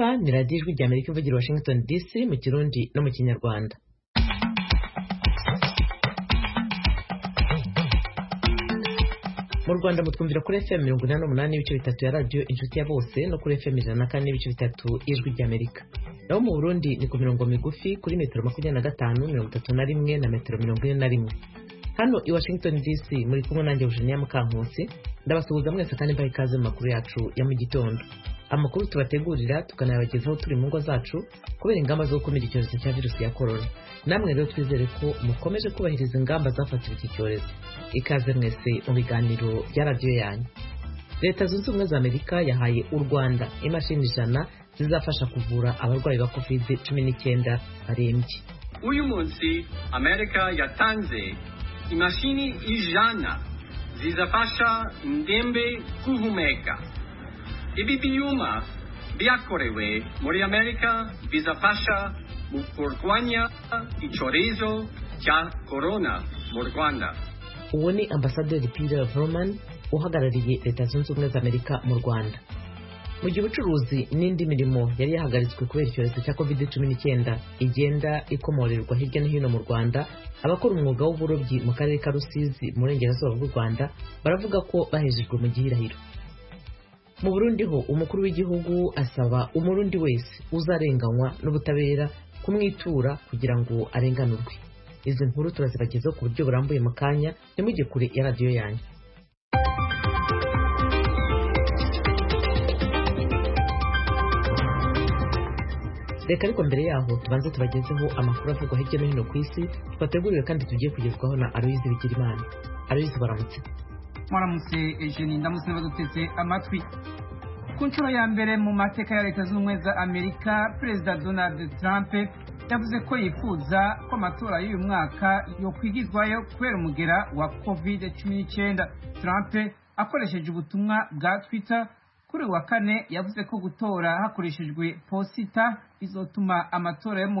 mwumva ni radiyo ijwi rya Amerika ivugira Washington DC mu Kirundi no mu Kinyarwanda. Mu Rwanda mutwumvira kuri FM 88 n'ibice bitatu ya radio Inshuti ya Bose no kuri FM 104 n'ibice bitatu ijwi rya Amerika. Naho mu Burundi ni ku mirongo migufi kuri metero 25, 31 na metero 41. Hano i Washington DC muri kumwe nanjye Eugenia Mukankusi, ndabasuhuza mwese kandi mbaye ikaze mu makuru yacu ya mu gitondo. Amakuru tubategurira tukanayabagezaho turi mu ngo zacu kubera ingamba zo gukumira icyorezo cya virusi ya corona. Namwe rero twizere ko mukomeje kubahiriza ingamba zafatiwe iki cyorezo. Ikaze mwese mu biganiro bya radio yanyu. Leta Zunze Ubumwe za Amerika yahaye u Rwanda imashini 100 zizafasha kuvura abarwayi ba COVID-19 barembye. Uyu munsi Amerika yatanze imashini 100 zizafasha ndembe kuhumeka. Ibi byuma byakorewe muri Amerika bizafasha mu kurwanya icyorezo cya corona mu Rwanda. Uwo ni Ambasaderi Peter Vroman uhagarariye Leta Zunze Ubumwe za Amerika mu Rwanda. Mu gihe ubucuruzi n'indi mirimo yari yahagaritswe kubera icyorezo cya COVID-19 igenda ikomorerwa hirya no hino mu Rwanda, abakora umwuga w'uburobyi mu karere ka Rusizi mu burengerazuba bw'u Rwanda baravuga ko bahejejwe mu gihirahiro. Mu Burundi ho umukuru w'igihugu asaba umurundi wese uzarenganywa n'ubutabera kumwitura kugira ngo arenganurwe. Izi nkuru turazibagezaho ku buryo burambuye mu kanya, nimujye kure ya radio yanyu. Reka ariko mbere yaho tubanze tubagezeho amakuru avugwa hirya no hino ku isi twateguriwe kandi tugiye kugezwaho na Aloyizi Bigirimana. Aloyizi, baramutse. Mwaramutse Eugenie, ndamutse baduteze amatwi. Ku nshuro ya mbere mu mateka ya Leta Zunze Ubumwe za Amerika, Perezida Donald Trump yavuze ko yifuza ko amatora y'uyu mwaka yo kwigizwayo kubera umugera wa COVID-19. Trump akoresheje ubutumwa bwa Twitter kuri wa kane yavuze ko gutora hakoreshejwe posita bizotuma amatora yo mu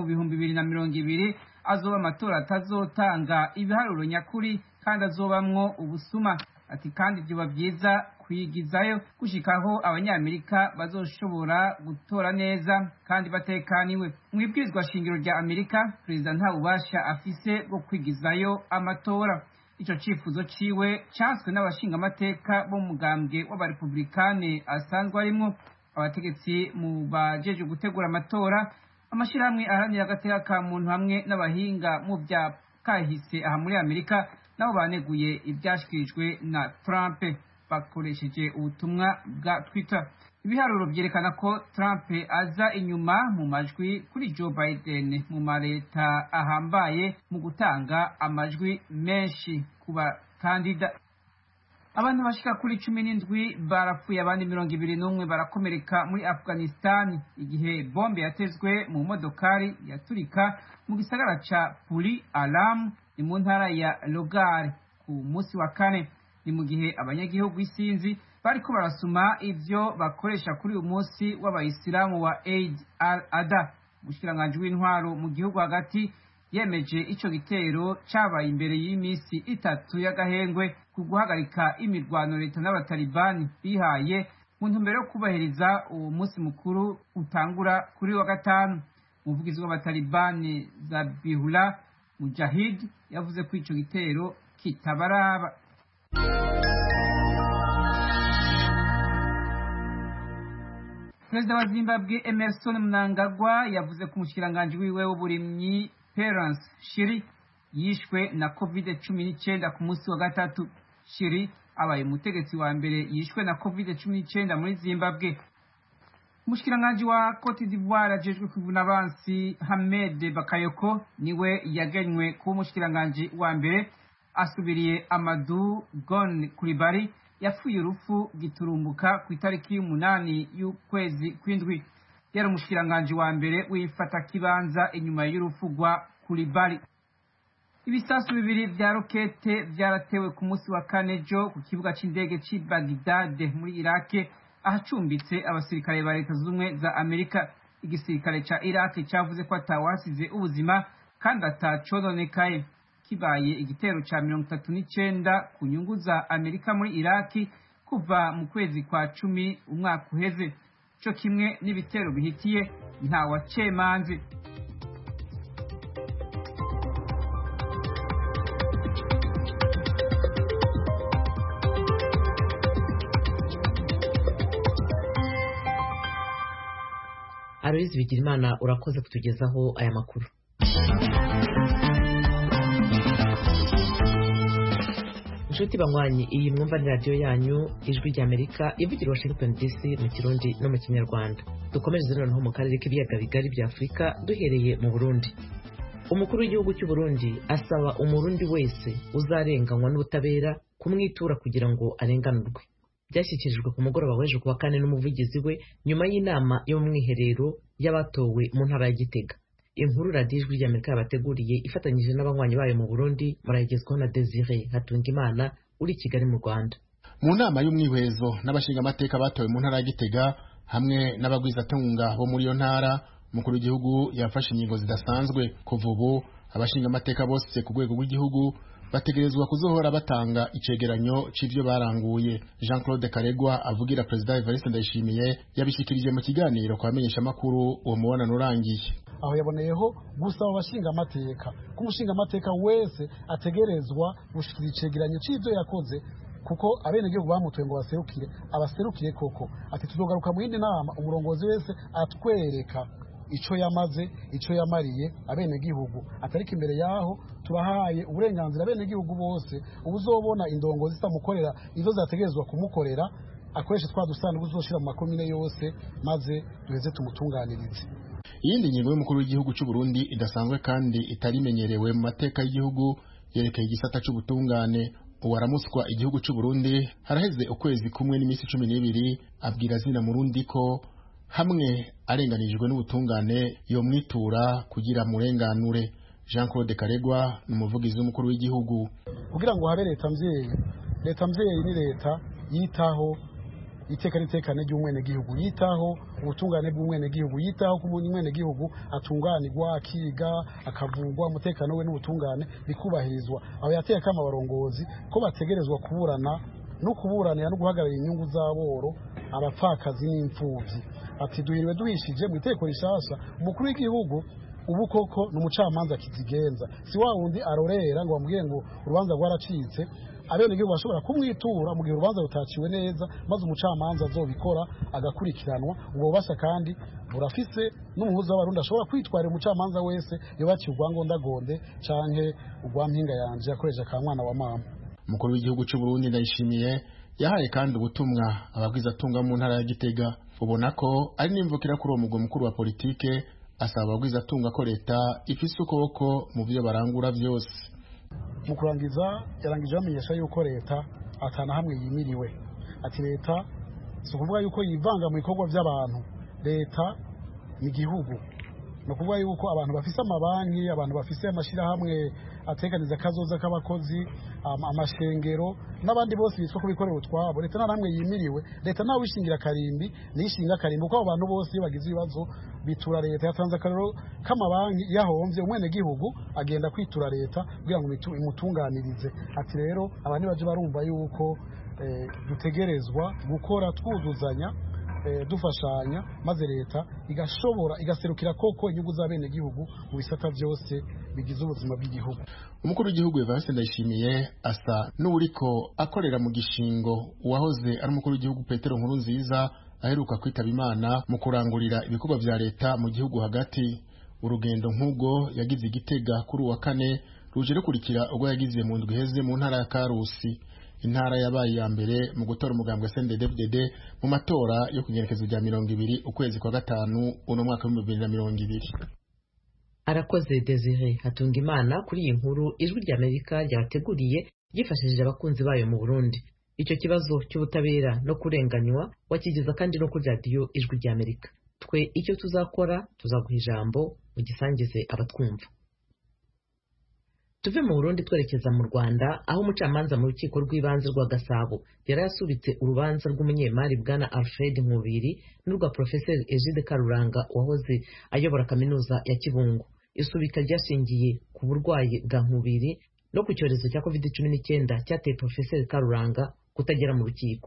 2020 azoba amatora atazotanga ibiharuro nyakuri kandi azobamwo ubusuma. Ati kandi byo byiza kwigizayo gushikaho abanyamerika bazoshobora gutora neza kandi batekaniwe. Mu ibwirizwa shingiro rya Amerika, Perezida nta bubasha afise bwo kwigizayo amatora. Ico cifuzo ciwe cyaswe n'abashinga amateka bo mugambwe w'abarepublikane asanzwe arimo abategetsi mu bajeje gutegura amatora, amashirahamwe aharanira agateka ka muntu hamwe n'abahinga mu bya kahise aha muri Amerika nabo baneguye ibyashikirijwe na Trump bakoresheje ubutumwa bwa Twitter. Ibiharuro byerekana ko Trump aza inyuma mu majwi kuri Joe Biden mu mareta ahambaye mu gutanga amajwi menshi ku bakandida. Abantu bashika kuri 17 barapfuye, abandi 21 barakomereka muri Afghanistan igihe bombe yatezwe mu modokari yaturika mu gisagara ca Puri Alam ni mu ntara ya Logar ku munsi wa kane. Ni mu gihe abanyagihugu isinzi bariko barasuma ivyo bakoresha kuri uyu munsi w'abayisilamu wa Eid al-Adha. Umushikiranganji w'intwaro mu gihugu hagati yemeje ico gitero cabaye imbere y'imisi 3 y'agahengwe ku guhagarika imirwano leta n'abatalibani bihaye mu ntumbero yo kubahiriza uwo munsi mukuru utangura kuri wa gatanu. Umuvugizi w'abatalibani Zabihullah Mujahid yavuze ko ico gitero kitabaraba. Perezida wa Zimbabwe Emmerson Mnangagwa yavuze ko umushikiranganji wiwe w'uburimyi Terence Shiri yishwe na COVID-19 ku munsi wa gatatu. Shiri abaye umutegetsi wa mbere yishwe na COVID-19 muri Zimbabwe. Umushikiranganji wa Cote d'Ivoire ajejwe kwivuna abansi Hamed Bakayoko niwe yagenywe kuba umushikiranganji wa mbere, asubiriye Amadou Gon Coulibaly yapfuye urupfu giturumbuka ku itariki 8 y'ukwezi kw'indwi. Yari umushikiranganji wa mbere wifata kibanza inyuma y'urupfu rwa Coulibaly. Ibisasu bibiri vya rokete vyaratewe ku munsi wa kane jo ku kibuga c'indege c'i Baghdad muri Iraq, ahacumbitse abasirikare ba Leta Zunze Ubumwe za Amerika. Igisirikare ca Iraq cavuze ko atawasize ubuzima kandi atacononekaye. Kibaye igitero ca 39 ku nyungu za Amerika muri Iraq kuva mu kwezi kwa 10 umwaka uheze. cyo kimwe n'ibitero bihitiye ntawacemanze. Aloyizi Bigirimana urakoze kutugezaho aya makuru. Inshuti banywanyi, iyi mwumva ni radiyo yanyu ijwi ry'Amerika ivugira Washington DC mu Kirundi no mu Kinyarwanda. Dukomeje noneho mu karere k'ibiyaga bigari bya Afurika duhereye mu Burundi. Umukuru w'igihugu cy'u Burundi asaba umurundi wese uzarenganywa n'ubutabera kumwitura kugira ngo arenganurwe. Byashyikirijwe ku mugoroba w'ejo kuwa kane n'umuvugizi we nyuma y'inama yo mu mwiherero y'abatowe mu ntara ya Gitega. Inkuru radiyo ijwi ry'Amerika yabateguriye ifatanyije n'abanywanyi bayo mu Burundi, murayigezwaho na Desire Hatungimana uri Kigali mu Rwanda. Mu nama y'umwihwezo n'abashinga amateka batowe mu ntara ya Gitega hamwe n'abagwizatunga bo muri iyo ntara, umukuru w'igihugu yafashe ingingo zidasanzwe. Kuva ubu abashinga amateka bose ku rwego rw'igihugu bategerezwa kuzohora batanga icegeranyo c'ivyo baranguye. Jean-Claude Karegwa avugira Perezida Evariste Ndayishimiye yabishikirije mu kiganiro kwa menyesha makuru uwo mubonano urangiye. Aho yaboneyeho gusaba abashinga amateka ko umushinga amateka wese ategerezwa gushikira icegeranyo c'ivyo yakoze, kuko abenegihugu bamutuye ngo abaserukire koko. Ati tuzogaruka mu yindi nama umurongozi wese atwereka ico yamaze, ico yamariye abenegihugu. Atariko imbere yaho turahaye uburenganzira abenegihugu bose ubuzobona indongozi zitamukorera izo zategerezwa kumukorera, akoresha twa dusanzwe uzoshira mu makomine yose maze duheze tumutunganirize. Iyindi ngingo y'umukuru w'igihugu cy'u Burundi idasanzwe kandi itarimenyerewe mu mateka y'igihugu yerekeye igisata c'ubutungane. Uwaramuswa igihugu cy'u Burundi haraheze ukwezi kumwe n'iminsi 12 abwira zina Murundi ko hamwe arenganijwe n'ubutungane yo mwitura kugira murenganure. Jean-Claude Karegwa n'umuvugizi w'umukuru w'igihugu. Kugira ngo habe leta mvyeyi ni leta yitaho iteka nitekane ry'umwene gihugu, yitaho ubutungane bw'umwene gihugu, yitaho kumwene gihugu atunganirwa, akiga, akavugwa, umutekano we n'ubutungane bikubahirizwa. Aho yateye kama abarongozi ko bategerezwa kuburanira no guhagarara inyungu z'aboro, abapfakazi n'imfuvyi. Ati duhiriwe duhishije mu iteko rishasha umukuru w'igihugu ubu koko n'umucamanza kizigenza, si wa wundi arorera ngo bamubwire ngo urubanza rwaracitse. Abenegihugu bashobora kumwitura mu gihe urubanza rutaciwe neza, maze umucamanza azobikora agakurikiranwa. Ubwo bubasha kandi burafise n'umuhuza w'abarundi ashobora kwitwarira umucamanza wese yobaciye urwangondagonde canke urwampinga yanje yakoresha ka mwana wa mama. Umukuru w'igihugu cy'u Burundi Ndayishimiye yahaye kandi ubutumwa ababwizatunga mu ntara ya Gitega. Ubona ko ari n'imvukira kuri uwo mugwa mukuru wa politike, asaba ababwizatunga ko leta ifise ukuboko mu byo barangura byose. Mu kurangiza yarangije bamenyesha yuko leta atana hamwe yimiriwe. Ati leta si ukuvuga yuko yivanga mu bikorwa by'abantu, leta ni igihugu. No kuvuga yuko abantu bafise amabanki, abantu bafise amashirahamwe ateganiza kazoza k'abakozi, amashengero n'abandi bose bitwa kubikorera utwabo, leta nta namwe yimiriwe. Leta nawe ishingira karimbi nishinga karimbi, uko abantu bose bagize ibibazo bitura leta. Yatanze akarero k'amabanki yahomvye umwene gihugu agenda kwitura leta kugira ngo imutunganirize. Ati rero abandi baje barumva yuko dutegerezwa gukora twuzuzanya, dufashanya, maze leta igaserukira koko inyungu z'abene gihugu mu bisata byose bigize ubuzima bw'igihugu. Umukuru w'igihugu Evariste Ndayishimiye asa n'uriko akorera mu gishingo uwahoze ari umukuru w'igihugu Petero Nkurunziza aheruka kwitaba Imana mu kurangurira ibikorwa vya leta mu gihugu hagati. Urugendo nk'ubwo yagize Igitega kuri uwa kane ruje rukurikira ubwo yagize mu ndwi heze mu ntara ya Karusi. Intara yabaye ya mbere mu gutora umugambwe CNDD-FDD mu matora yo kugerekezo rya 20 ukwezi kwa gatanu uno mwaka wa 2020. Arakoze Desire Hatungimana kuri iyi nkuru ijwi ry'Amerika ryateguriye ryifashishije abakunzi bayo mu Burundi. Icyo kibazo cy'ubutabera no kurenganywa wakigeza kandi no kuri radiyo ijwi ry'Amerika. Twe icyo tuzakora tuzaguha ijambo ugisangize abatwumva. Tuve mu Burundi twerekeza mu Rwanda, aho umucamanza mu rukiko rw'ibanze rwa Gasabo yari yasubitse urubanza rw'umunyemari bwana Alfred Nkubiri n'urwa Professor Egide Karuranga wahoze ayobora kaminuza ya Kibungo. Isubika ryashingiye ku burwayi bwa Nkubiri no ku cyorezo cya COVID-19 cyateye Professor Karuranga kutagera mu rukiko.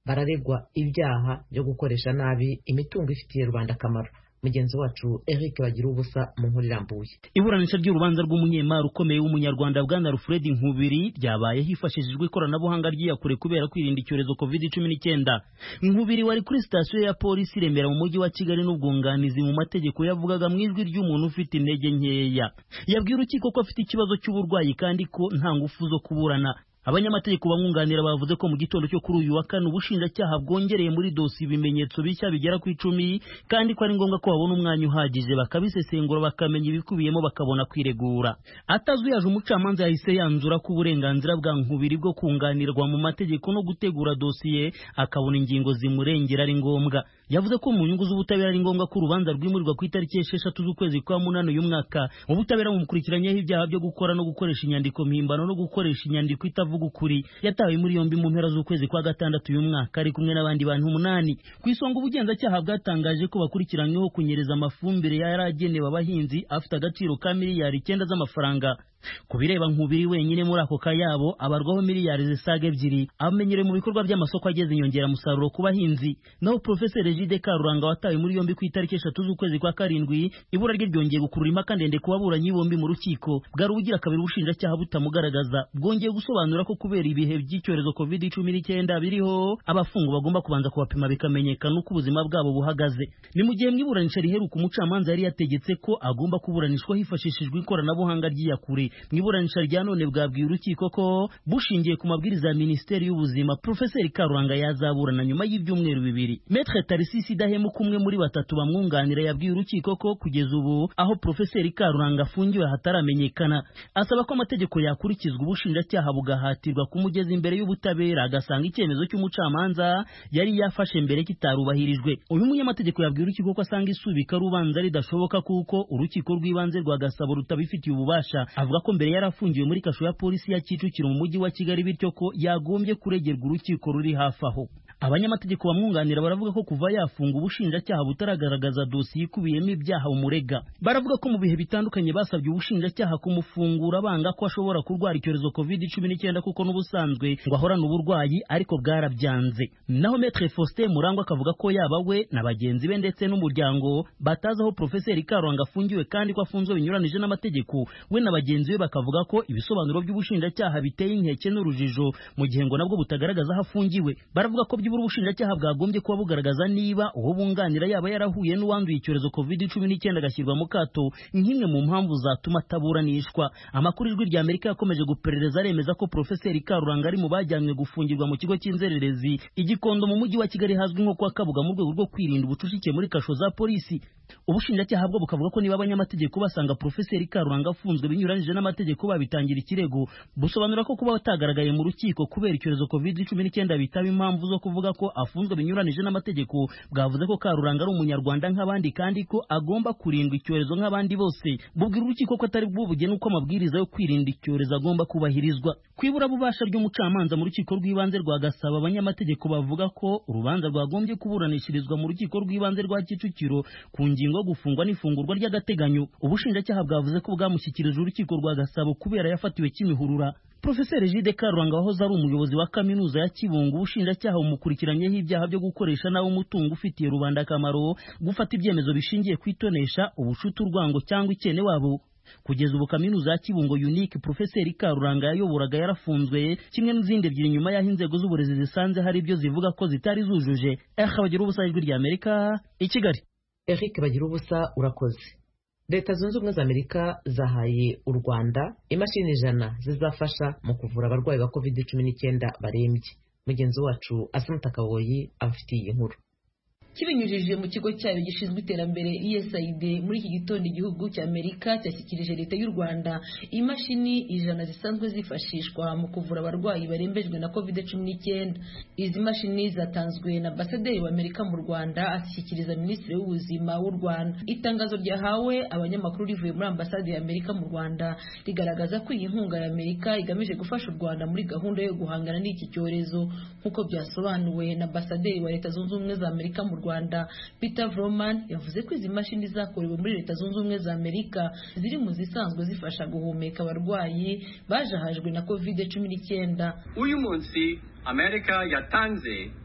bararegwa ibyaha byo gukoresha nabi imitungo ifitiye rubanda akamaro. Mugenzi wacu Eric bagira ubusa mu nkuru irambuye. Iburanisha ry'urubanza rw'umunyemari ukomeye w'umunyarwanda Bwana Alfred Nkubiri ryabaye hifashishijwe ikoranabuhanga ry'iyakure kubera kwirinda icyorezo COVID-19. Nkubiri wari kuri sitasiyo ya polisi Remera mu mujyi wa Kigali n'ubwunganizi mu mategeko yavugaga mu ijwi ry'umuntu ufite intege nkeya. Yabwiye urukiko ko afite ikibazo cy'uburwayi kandi ko nta ngufu zo kuburana. Abanyamategeko bamwunganira bavuze ko mu gitondo cyo kuri uyu wa kane ubushinjacyaha bwongereye muri dosi ibimenyetso bishya bigera ku 10 kandi ko ari ngombwa ko babona umwanya uhagije bakabisesengura bakamenya ibikubiyemo bakabona kwiregura. Atazuyaje umucamanza yahise yanzura ko uburenganzira bwa Nkubiri bwo kunganirwa mu mategeko no gutegura dosiye akabona ingingo zimurengera ari ngombwa. Yavuze ko mu nyungu z'ubutabera ari ngombwa ko urubanza rwimurirwa ku itariki 6 z'ukwezi kwa munani uyu mwaka. Ubutabera bumukurikiranyeho ibyaha byo gukora no gukoresha inyandiko mpimbano no gukoresha inyandiko itavuga ukuri. Yatawe muri yombi mu mpera z'ukwezi kwa gatandatu uyu mwaka ari kumwe n'abandi bantu 8. Ku isonga ubugenzacyaha bwatangaje ko bakurikiranyweho kunyereza amafumbire yaragenewe abahinzi afite agaciro ka miliyari 9 z'amafaranga. Kubireba Nkubiri wenyine muri ako kayabo abarwaho miliyari zisaga 2 amenyere mu bikorwa by'amasoko ageze inyongera musaruro ku bahinzi. Naho Professor Egide Karuranga watawe muri yombi ku itariki 3 z'ukwezi kwa karindwi ibura rye ryongeye gukurura impaka ndende ku baburanyi bombi mu rukiko. Bwari ubugira kabiri ubushinjacyaha butamugaragaza bwongeye gusobanura ko kubera ibihe by'icyorezo COVID-19 biriho abafungwa bagomba kubanza kubapima bikamenyekana uko ubuzima bwabo buhagaze. Ni mu gihe mwiburanisha riheruka umucamanza yari yategetse ko agomba kuburanishwa hifashishijwe ikoranabuhanga ry'iyakure. Mwiburanisha rya none bwabwiye urukiko ko bushingiye ku mabwiriza ya Minisiteri y'Ubuzima Professor Karuranga yazaburana nyuma y'ibyumweru 2. Maître Tarisisi Dahemuka umwe muri batatu bamwunganira yabwiye urukiko ko kugeza ubu aho Professor Karuranga afungiwe hataramenyekana. Asaba ko amategeko yakurikizwa ubushinjacyaha bugahatirwa kumugeza imbere y'ubutabera agasanga icyemezo cy'umucamanza yari yafashe mbere kitarubahirijwe. Uyu munyamategeko yabwiye urukiko ko asanga isubika rubanza ridashoboka kuko urukiko rw'ibanze rwa Gasabo rutabifitiye ububasha. Avuga ko mbere yarafungiwe muri kasho ya polisi ya Kicukiro mu mujyi wa Kigali bityo ko yagombye kuregerwa urukiko ruri hafi aho. Abanyamategeko bamwunganira baravuga ko kuva yafunga ubushinjacyaha butaragaragaza dosiye ikubiyemo ibyaha umurega. Baravuga ko mu bihe bitandukanye basabye ubushinjacyaha kumufungura banga ko ashobora kurwara icyorezo COVID-19 kuko n'ubusanzwe ngo ahorana uburwayi ariko bwarabyanze. Naho Maître Faustin Murangwa akavuga ko yaba we na bagenzi be ndetse n'umuryango batazaho Professor Karuranga afungiwe kandi ko afunzwe binyuranije n'amategeko. We na bagenzi be bakavuga ko ibisobanuro by'ubushinjacyaha biteye inkeke n'urujijo mu gihe ngo nabwo butagaragaza aho afungiwe. Baravuga ko ubushinjacyaha bwagombye kuba bugaragaza niba uwo bunganira yaba yarahuye n'uwanduye icyorezo COVID-19 agashyirwa mu kato nk'imwe mu mpamvu zatuma ataburanishwa. Amakuru ijwi rya Amerika yakomeje guperereza aremeza ko Professor Karuranga ari mu bajyanywe gufungirwa mu kigo cy'inzererezi Igikondo mu mujyi wa Kigali hazwi nko kwa Kabuga mu rwego rwo kwirinda ubucucike muri kasho za polisi. Ubushinjacyaha bwo bukavuga ko niba abanyamategeko basanga Professor Karuranga afunzwe binyuranije n'amategeko babitangira ikirego, busobanura ko kuba batagaragaye mu rukiko kubera icyorezo COVID-19 bitaba impamvu zo kuvuga ko afunzwe binyuranije n'amategeko. Bwavuze ko Karuranga ari umunyarwanda nk'abandi kandi ko agomba kurindwa icyorezo nk'abandi bose. Bubwira urukiko ko atari bwo bugena uko amabwiriza yo kwirinda icyorezo agomba kubahirizwa. Kwibura bubasha ry'umucamanza mu rukiko rw'ibanze rwa Gasabo abanyamategeko bavuga ko urubanza rwagombye kuburanishirizwa mu rukiko rw'ibanze rwa Kicukiro ku ngingo yo gufungwa n'ifungurwa ry'agateganyo. Ubushinjacyaha bwavuze ko bwamushyikirije urukiko rwa Gasabo kubera yafatiwe Kimihurura. Professor Egide Karuranga wahoze ari umuyobozi wa kaminuza ya Kibungo ubushinjacyaha bumukurikiranyeho ibyaha byo gukoresha nawe umutungo ufitiye rubanda akamaro, gufata ibyemezo bishingiye kwitonesha, ubushuti, urwango cyangwa ikene wabo. Kugeza ubu kaminuza ya Kibungo Unique Professor Karuranga yayoboraga yarafunzwe kimwe n'izindi ebyiri nyuma y'aho inzego z'uburezi zisanze hari ibyo zivuga ko zitari zujuje. Bagira ubusa ijwi rya Amerika i Kigali. Eric bagira ubusa urakoze. Leta Zunze Ubumwe za Amerika zahaye u Rwanda imashini 100 zizafasha mu kuvura abarwayi ba COVID-19 barembye. Mugenzi wacu Asante Kaboyi afitiye inkuru. Kibinyujije mu kigo cyayo gishinzwe iterambere USAID muri iki gitondo igihugu cya Amerika cyashyikirije leta y'u Rwanda imashini 100 zisanzwe zifashishwa mu kuvura abarwayi barembejwe na COVID-19. Izi mashini zatanzwe na Ambassadeur wa Amerika mu Rwanda ashyikiriza Minisitiri w'Ubuzima w'u Rwanda. Itangazo ryahawe abanyamakuru rivuye muri Ambasade ya Amerika mu Rwanda rigaragaza ko iyi nkunga ya Amerika igamije gufasha u Rwanda muri gahunda yo guhangana n'iki cyorezo nk'uko byasobanuwe na Ambassadeur wa Leta Zunze Ubumwe za Amerika mu Rwanda Peter Vroman. Yavuze ko izi mashini zakorewe muri Leta Zunze Ubumwe za Amerika ziri mu zisanzwe zifasha guhumeka abarwayi bajahajwe na COVID-19. Uyu munsi Amerika yatanze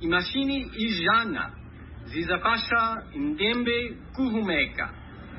imashini ijana zizafasha indembe guhumeka.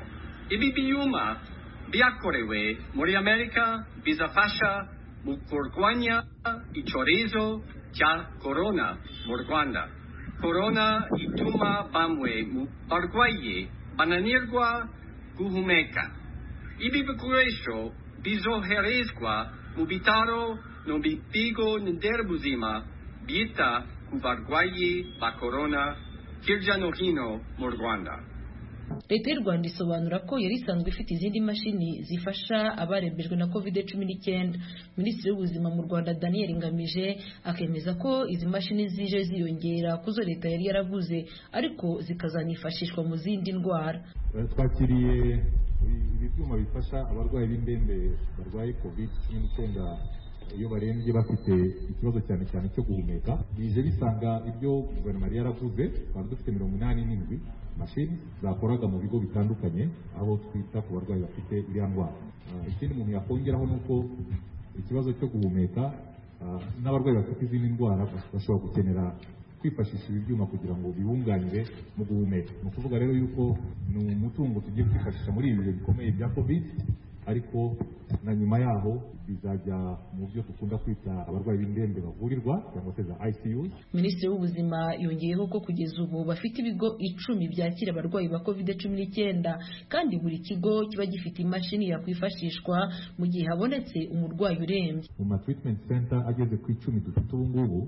Ibi byuma byakorewe muri Amerika bizafasha mu kurwanya icyorezo cya corona mu Rwanda. Corona ituma bamwe mu barwayi bananirwa guhumeka. Ibi bikoresho bizoherezwa mu bitaro no bigo nderabuzima byita ku barwayi ba corona hirya no hino mu Rwanda. Leta y'u Rwanda isobanura ko yari isanzwe ifite izindi mashini zifasha abarembejwe na COVID-19. Minisitiri w'Ubuzima mu Rwanda Daniel Ngamije akemeza ko izi mashini zije ziyongera kuzo leta yari yaravuze ariko zikazanifashishwa mu zindi ndwara. Twakiriye ibi byuma bifasha abarwayi b'indembe barwaye COVID-19 iyo barembye bafite ikibazo cyane cyane cyo guhumeka. Bije bisanga ibyo guverinoma yari yaravuze, twari dufite 87 mashini zakoraga mu bigo bitandukanye aho twita ku barwayi bafite iriya ndwara. Ikindi umuntu yakongeraho ni uko ikibazo cyo guhumeka n'abarwayi bafite izindi ndwara bashobora gukenera kwifashisha ibi byuma kugira ngo bibunganire mu guhumeka. Ni ukuvuga rero yuko ni umutungo tugiye kwifashisha muri ibi bihe bikomeye bya COVID, ariko na nyuma yaho bizajya mu byo dukunda kwita abarwayi b'indembe bavurirwa cyangwa se za ICU. Minisitiri w'Ubuzima yongeyeho ko kugeza ubu bafite ibigo 10 byakira abarwayi ba COVID-19 kandi buri kigo kiba gifite imashini yakwifashishwa mu gihe habonetse umurwayi urembye. Mu ma treatment center ageze ku 10 dufite ubu ngubu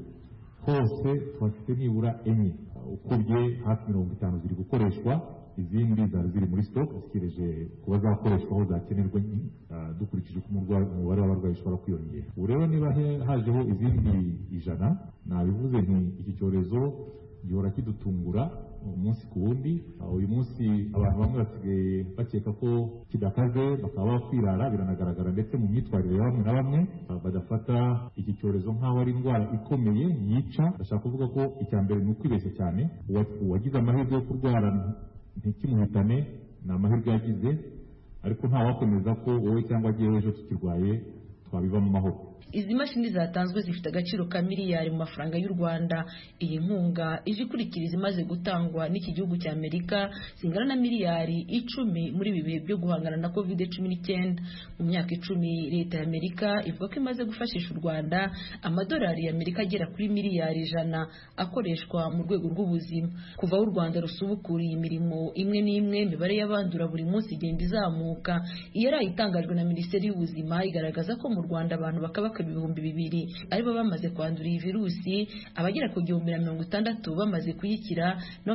hose twafite nibura enye, ukubye hafi 50 ziri gukoreshwa, izindi zari ziri muri stock zikereje kuba zakoreshwa aho zakenerwa dukurikije ko umubare w'abarwayi ushobora kwiyongera. Ubu rero niba hajeho izindi 100, nabivuze nti iki cyorezo gihora kidutungura umunsi ku wundi. Uyu munsi abantu bamwe basigaye bakeka ko kidakaze bakaba bakwirara, biranagaragara ndetse mu myitwarire ya bamwe na bamwe badafata iki cyorezo nk'aho ari indwara ikomeye yica. Ndashaka kuvuga ko icya mbere ni ukwibeshya cyane. Uwagize amahirwe yo kurwara ntikimuhitane ni amahirwe yagize, ariko ntawakomeza ko wowe cyangwa agiye ejo tukirwaye twabiva mu mahoro. Izi mashini zatanzwe zifite agaciro ka miliyari mu mafaranga y'u Rwanda. Iyi nkunga ije ikurikira izimaze gutangwa n'iki gihugu cya Amerika zingana na miliyari 10 muri ibi bihe byo guhangana na COVID-19. Mu myaka 10 leta ya Amerika ivuga ko imaze gufashisha u Rwanda amadolari ya Amerika agera kuri miliyari 100 akoreshwa mu rwego rw'ubuzima. Kuva u Rwanda rusubukuriye imirimo imwe n'imwe, imibare y'abandura buri munsi igenda izamuka. Iyo ari itangajwe na Minisiteri y'Ubuzima igaragaza ko mu Rwanda abantu bakaba 2,000 aribo bamaze kwandura iyi virusi, abagera ku 160 bamaze kuyikira no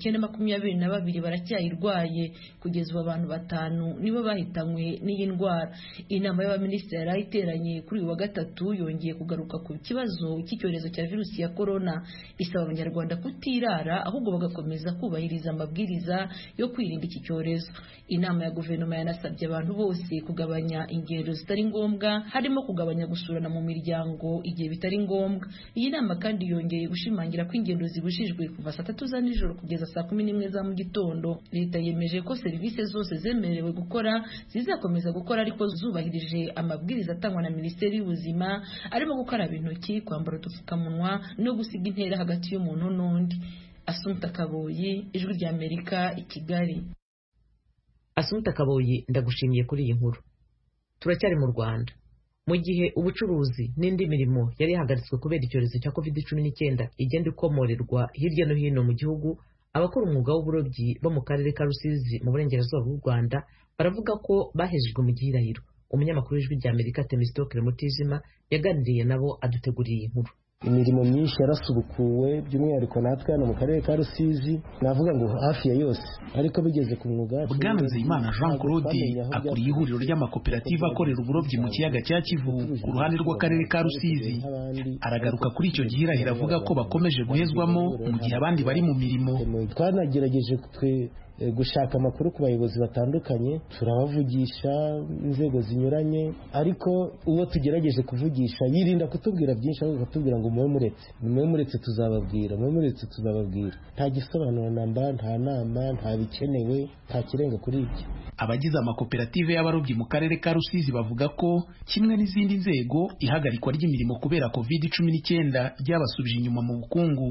922 baracyayirwaye. Kugeza ubu abantu 5 nibo bahitanywe n'iyi ndwara. Inama y'abaminisitiri yari iteranye kuri uyu wa gatatu yongeye kugaruka ku kibazo cy'icyorezo cya virusi ya corona, isaba abanyarwanda kutirara ahubwo bagakomeza kubahiriza amabwiriza yo kwirinda iki cyorezo. Inama ya guverinoma yanasabye abantu bose kugabanya ingendo zitari ngombwa, harimo kugabanya gusurana mu miryango igihe bitari ngombwa. Iyi nama kandi yongeye gushimangira ko ingendo zibujijwe kuva saa 3 za nijoro kugeza saa 11 za mu gitondo. Leta yemeje ko serivisi zose zemerewe gukora zizakomeza gukora ariko zubahirije amabwiriza atangwa na Minisiteri y'Ubuzima, arimo gukaraba intoki, kwambara udupfukamunwa no gusiga intera hagati y'umuntu n'undi. Asumta Kaboyi, Ijwi rya Amerika, i Kigali. Asumta Kaboyi, ndagushimiye kuri iyi nkuru. Turacyari mu Rwanda. Mu gihe ubucuruzi n'indi mirimo yari yahagaritswe kubera icyorezo cya COVID-19 igenda ikomorerwa hirya no hino mu gihugu, abakora umwuga w'uburobyi bo mu karere ka Rusizi mu burengerazuba bw'u Rwanda baravuga ko bahejejwe mu gihirahiro. Umunyamakuru w'Ijwi rya Amerika Temistokle Mutijima yaganiriye nabo aduteguriye iyi nkuru. Imirimo myinshi yarasubukuwe by'umwihariko natwe hano mu karere ka Rusizi, navuga ngo hafi ya yose, ariko bigeze ku mwuga. Bwana Nzeyimana Jean Claude akuriye ihuriro ry'amakoperative akorera uburobyi mu kiyaga cya Kivu ku ruhande rw'akarere ka Rusizi. Aragaruka kuri icyo gihirahiro avuga ko bakomeje guhezwamo mu gihe abandi bari mu mirimo. Twanagerageje gushaka amakuru ku bayobozi batandukanye, turabavugisha inzego zinyuranye, ariko uwo tugerageje kuvugisha yirinda kutubwira byinshi, ahubwo akatubwira ngo mwe muretse tuzababwira. Nta gisobanuro namba, nta nama, nta bikenewe, nta kirenga kuri ibyo. Abagize amakoperative y'abarobyi mu karere ka Rusizi bavuga ko kimwe n'izindi nzego ihagarikwa ry'imirimo kubera COVID-19 ryabasubije inyuma mu bukungu.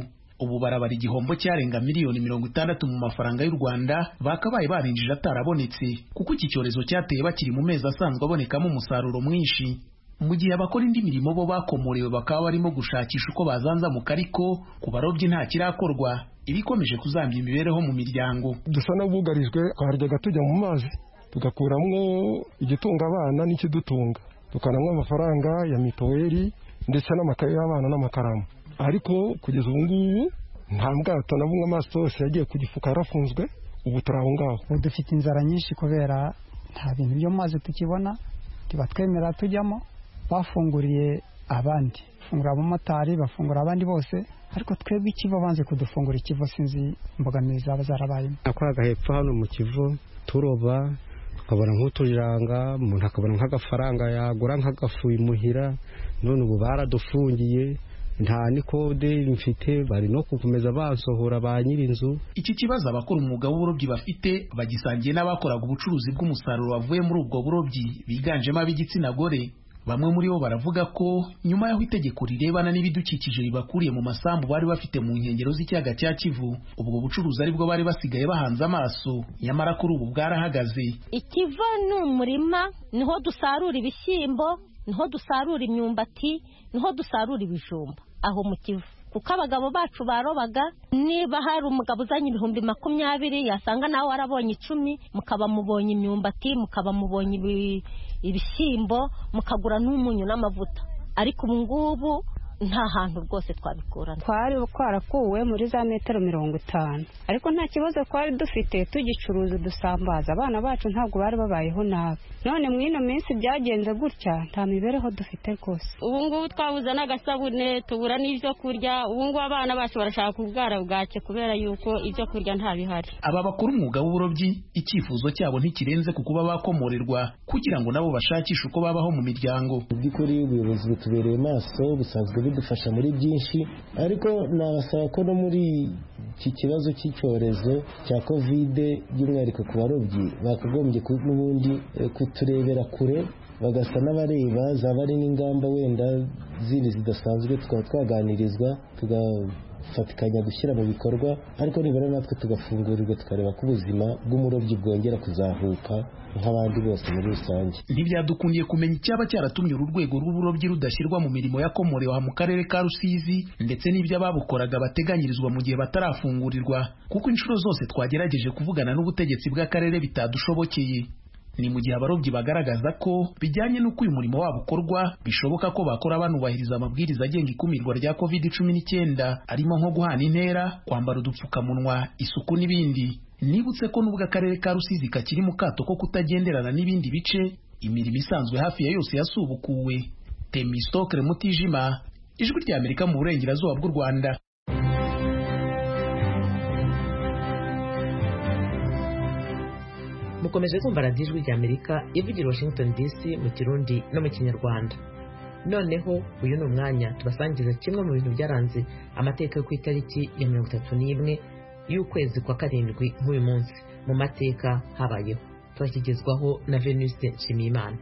ubu barabara igihombo cyarenga miliyoni 60 mu mafaranga y'u Rwanda bakabaye barinjije atarabonetse kuko iki cyorezo cyateye bakiri mu mezi asanzwe abonekamo umusaruro mwinshi. Mu gihe abakora indi mirimo bo bakomorewe bakaba barimo gushakisha uko bazanzamuka, ariko ku barobyi nta kirakorwa, ibikomeje kuzambya imibereho mu miryango. Dusa n'abugarijwe, twaryaga tujya mu mazi tugakuramwo igitunga abana n'ikidutunga, tukanamwa amafaranga ya mituweli ndetse n'amakaye y'abana n'amakaramu, ariko kugeza ubu ngubu nta bwato na bumwe, amaso yose yagiye ku gifuka yarafunzwe. Ubu turi aho ngaho, dufite inzara nyinshi kubera nta bintu byo mazi tukibona, tubatwemera tujyamo. Bafunguriye abandi, bafungura abamotari, bafungura abandi bose, ariko twebwe ikivo banze kudufungura ikivo, sinzi imbogamizi zaba zarabayemo. Nakoraga hepfo hano mu kivo turoba, tukabona nk'uturiranga, umuntu akabona nk'agafaranga yagura nk'agafu imuhira, none ubu baradufungiye, nta nikode mfite, bari no gukomeza basohora ba nyir'inzu. Iki kibazo abakora umwuga w'uburobyi bafite bagisangiye n'abakoraga ubucuruzi bw'umusaruro wavuye muri ubwo burobyi biganjemo ab'igitsina gore. Bamwe muri bo baravuga ko nyuma y'aho itegeko rirebana n'ibidukikije ribakuriye mu masambu bari bafite mu nkengero z'ikiyaga cya Kivu, ubwo bucuruzi aribwo bari basigaye bahanze amaso, nyamara kuri ubu bwarahagaze. Ikiva ni umurima, niho dusarura ibishyimbo, niho dusarura imyumbati, niho dusarura ibijumba aho mu Kivu, kuko abagabo bacu barobaga. Niba hari umugabo uzanye 20,000 yasanga nawe warabonye 10, mukaba mubonye imyumbati, mukaba mubonye ibishyimbo, mukagura n'umunyu n'amavuta, ariko ubu ngubu nta hantu rwose twabikura. Twari kwarakuwe muri za metero 50, ariko nta kibazo twari dufite, tugicuruza dusambaza abana bacu, ntabwo bari babayeho nabi. None mwino minsi byagenze gutya, nta mibereho dufite rwose. Ubu ngubu twabuze n'agasabune, tubura n'ibyo kurya. Ubu ngubu abana bacu barashaka kubwara bwake kubera yuko ibyo kurya nta bihari. Aba bakora umwuga w'uburobyi, icyifuzo cyabo ntikirenze ku kuba bakomorerwa kugira ngo nabo bashakishe uko babaho mu miryango. By'ukuri ubuyobozi butubereye maso, busanzwe bidufasha muri byinshi, ariko nabasaba ko no muri iki kibazo cy'icyorezo cya COVID by'umwihariko ku barobyi bakagombye n'ubundi kuturebera kure, bagasa n'abareba zaba ari n'ingamba wenda zindi zidasanzwe, tukaba twaganirizwa tugafatikanya gushyira mu bikorwa, ariko nibura natwe tugafungurirwa tukareba ko ubuzima bw'umurobyi bwongera kuzahuka nk'abandi bose muri rusange. Ntibyadukundiye kumenya icyaba cyaratumye uru rwego rw'uburobyi rudashyirwa mu mirimo yakomorewe mu karere ka Rusizi, ndetse n'ibyo ababukoraga bateganyirizwa mu gihe batarafungurirwa, kuko inshuro zose twagerageje kuvugana n'ubutegetsi bw'akarere bitadushobokeye. Ni mu gihe abarobyi bagaragaza ko bijyanye n'uko uyu murimo wabo ukorwa bishoboka ko bakora banubahiriza amabwiriza agenga ikumirwa rya COVID-19, arimo nko guhana intera, kwambara udupfukamunwa, isuku n'ibindi. Nibutse ko n'ubwo akarere ka Rusizi kakiri mu kato ko kutagenderana n'ibindi bice, imirimo isanzwe hafi ya yose yasubukuwe. Temistokle Mutijima, Ijwi rya Amerika mu burengerazuba bw'u Rwanda. Mukomeje kumva radiyo Ijwi rya Amerika ivugira Washington DC mu Kirundi no mu Kinyarwanda. Noneho uyu ni umwanya tubasangiza kimwe mu bintu byaranze amateka yo ku itariki ya 31 y'ukwezi kwa karindwi nk'uyu munsi mu mateka habayeho. Twakigezwaho na Venuste Nshimiyimana.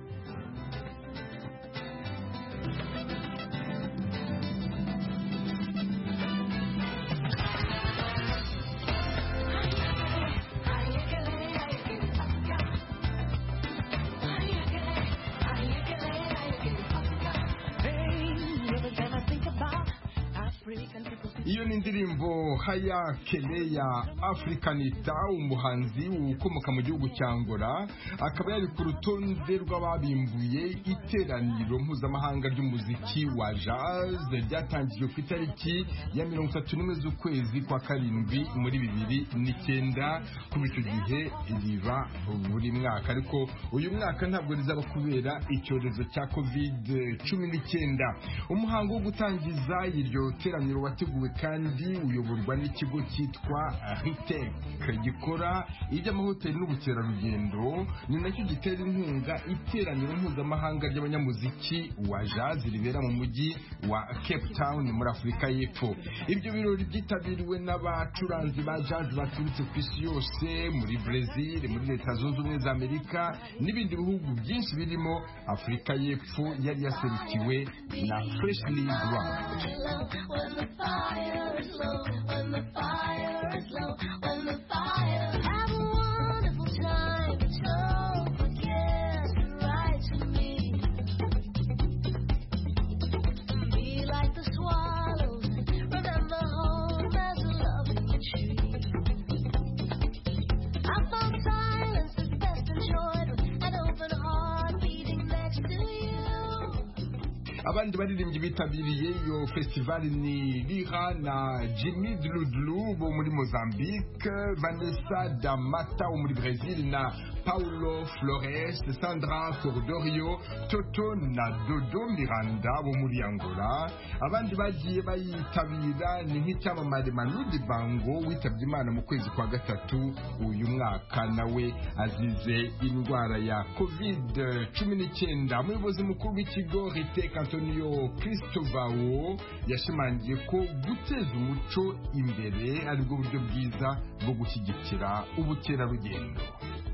Iyo ni indirimbo Haya Keleya Africanita, umuhanzi ukomoka mu gihugu cya Angola, akaba yari ku rutonde rw'ababimbuye iteraniro mpuzamahanga ry'umuziki wa jazz ryatangijwe ku itariki ya 31 z'ukwezi kwa karindwi muri 2009. Kuva icyo gihe riba buri mwaka, ariko uyu mwaka ntabwo rizaba kubera icyorezo cya COVID-19. Umuhango wo gutangiza iryo teraniro wateguwe kandi uyoborwa n'ikigo cyitwa Ritec gikora iby'amahoteli n'ubukerarugendo, ni nacyo gitera inkunga iteraniro mpuzamahanga ry'abanyamuziki wa jazz ribera mu mujyi wa Cape Town muri Afurika y'Epfo. Ibyo birori byitabiriwe n'abacuranzi ba jazz baturutse ku isi yose, muri Brazil, muri Leta Zunze Ubumwe za Amerika n'ibindi bihugu byinshi birimo Afurika y'Epfo yari yaserukiwe na Freshly Ground. fire is low, when the fire is low, when the fire. Have a wonderful time, but don't forget to write to me. Be like the swallows, remember home as a loving tree. I found silence is best enjoyed with an open heart beating next to you. Abandi baririmbyi bitabiriye iyo festival ni Lira na Jimmy Dludlu bo muri Mozambique, Vanessa da Mata wo muri Brazil na Paulo Flores, Sandra Cordorio, Toto na Dodo Miranda bo muri Angola. Abandi bagiye bayitabira ni nk'icyamamare Manu Dibango witabye Imana mu kwezi kwa gatatu uyu mwaka, nawe azize indwara ya COVID-19. Umuyobozi mukuru w'ikigo Riteka Antonio Cristovao yashimangiye ko guteza umuco imbere ari bwo buryo bwiza bwo gushyigikira ubukerarugendo.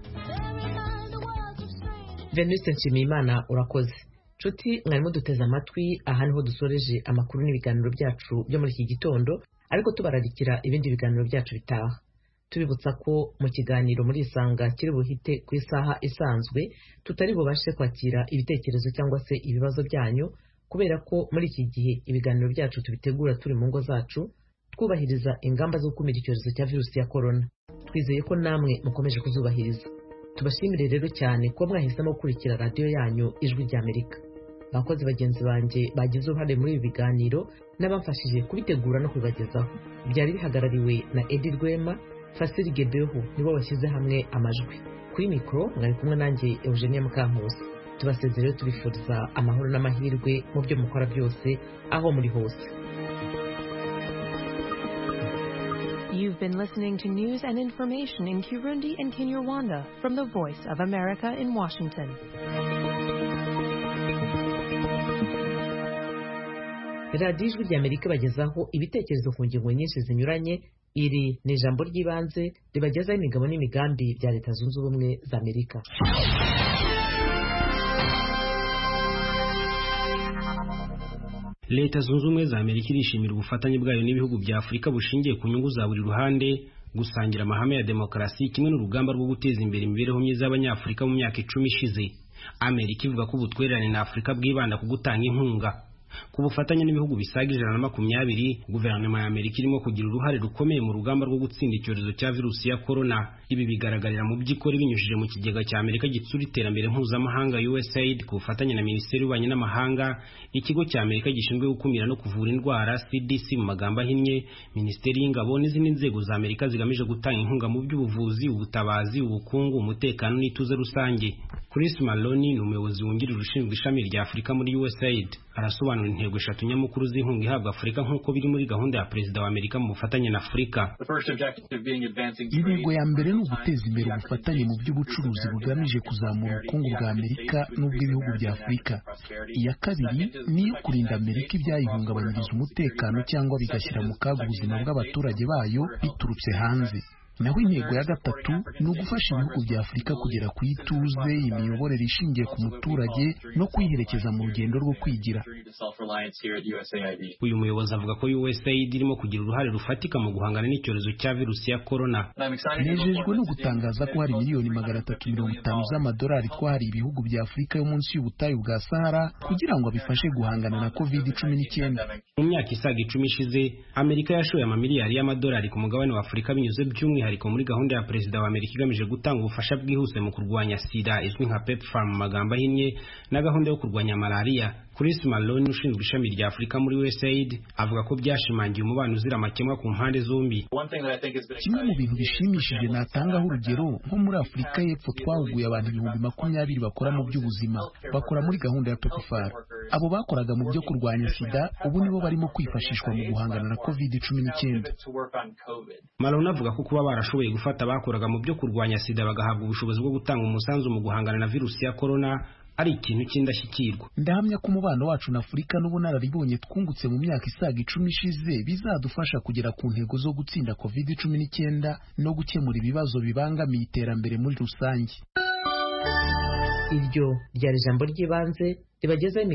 Venuste Nshimiyimana urakoze. Nshuti mwarimo duteze amatwi, aha niho dusoreje amakuru n'ibiganiro byacu byo muri iki gitondo, ariko tubararikira ibindi biganiro byacu bitaha. Tubibutsa ko mu kiganiro muri Isanga kiri buhite ku isaha isanzwe tutari bubashe kwakira ibitekerezo cyangwa se ibibazo byanyu, kubera ko muri iki gihe ibiganiro byacu tubitegura turi mu ngo zacu twubahiriza ingamba zo gukumira icyorezo cya virusi ya corona. Twizeye ko namwe mukomeje kuzubahiriza. Tubashimire rero cyane kuba mwahisemo gukurikira radiyo yanyu Ijwi ry'Amerika. Abakozi bagenzi banjye bagize uruhare muri ibi biganiro n'abamfashije kubitegura no kubibagezaho byari bihagarariwe na Edi Rwema, Fasiri Gebeho nibo bashyize hamwe amajwi. Kuri mikoro mwari kumwe nanjye Eugenie Mukankusi. Tubasezerere tubifuriza amahoro n'amahirwe mu byo mukora byose aho muri hose. You've been listening to news and information in Kirundi and Kinyarwanda from the Voice of America in Washington. Radiyo Ijwi ry'Amerika bagezaho ibitekerezo ku ngingo nyinshi zinyuranye. Iri ni ijambo ry'ibanze ribagezaho imigabo n'imigambi bya Leta Zunze Ubumwe za Amerika. Leta Zunze Ubumwe za Amerika irishimira ubufatanye bwayo n'ibihugu bya Afurika bushingiye ku nyungu za buri ruhande, gusangira amahame ya demokarasi kimwe n'urugamba rwo guteza imbere imibereho myiza y'Abanyafurika mu myaka 10 ishize. Amerika ivuga ko ubutwererane na Afurika bwibanda ku gutanga inkunga. Ku bufatanye n'ibihugu bisaga 120, guverinoma ya Amerika irimo kugira uruhare rukomeye mu rugamba rwo gutsinda icyorezo cya virusi ya corona. Ibi bigaragarira mu by'ikora binyujije mu kigega cya Amerika gitsura iterambere mpuzamahanga USAID ku bufatanye na Minisiteri y'Ububanyi n'Amahanga, ikigo cya Amerika gishinzwe gukumira no kuvura indwara CDC mu magambo ahinnye, Minisiteri y'Ingabo n'izindi nzego za Amerika zigamije gutanga inkunga mu by'ubuvuzi, ubutabazi, ubukungu, umutekano n'ituze rusange. Chris Maloney ni umuyobozi wungirije ushinzwe ishami rya Afurika muri USAID. Arasobanura intego 3 nyamukuru z'inkunga ihabwa Afurika nk'uko biri muri gahunda ya Perezida wa Amerika mu bufatanye na Afurika. Intego ya mbere ni uguteza imbere ubufatanye mu by'ubucuruzi bugamije kuzamura ubukungu bwa Amerika n'ubw'ibihugu bya Afurika. Iya kabiri ni iyo kurinda Amerika ibyayihungabanyiriza umutekano cyangwa bigashyira mu kaga ubuzima bw'abaturage bayo biturutse hanze. Naho intego ya gatatu ni ugufasha ibihugu bya Afurika kugera ku ituze, imiyoborere ishingiye ku muturage no kwiherekeza mu rugendo rwo kwigira. Uyu muyobozi avuga ko USAID irimo kugira uruhare rufatika mu guhangana n'icyorezo cya virusi ya corona. Nejejwe no gutangaza ko hari miliyoni 350 z'amadolari twahariye ibihugu bya Afurika yo munsi y'ubutayu bwa Sahara kugira ngo bifashe guhangana na COVID-19. Mu myaka isaga 10 ishize, Amerika yashoye amamiliyari y'amadolari ku mugabane wa Afurika binyuze by'umwihariko muri gahunda ya Perezida wa Amerika igamije gutanga ubufasha bwihuse mu kurwanya sida izwi nka PEPFAR mu magambo ahinnye, na gahunda yo kurwanya malaria. Chris Maloney ushinzwe ishami rya Afurika muri USAID avuga ko byashimangiye umubano uzira amakemwa ku mpande zombi. Kimwe mu bintu bishimishije natangaho urugero, nko muri Afurika y'Epfo twahuguye abantu 20,000 bakora mu by'ubuzima, bakora muri gahunda ya PEPFAR. Abo bakoraga mu byo kurwanya sida ubu nibo barimo kwifashishwa mu guhangana na COVID-19. Maloney avuga ko kuba barashoboye gufata abakoraga mu byo kurwanya sida bagahabwa ubushobozi bwo gutanga umusanzu mu guhangana na virusi ya corona ari ikintu cy'indashyikirwa. Ndahamya ko umubano wacu na Afurika n'ubunararibonye twungutse mu myaka isaga 10 ishize bizadufasha kugera ku ntego zo gutsinda COVID-19 no gukemura ibibazo bibangamiye iterambere muri rusange. Iryo ryari ijambo ry'ibanze ribagezaho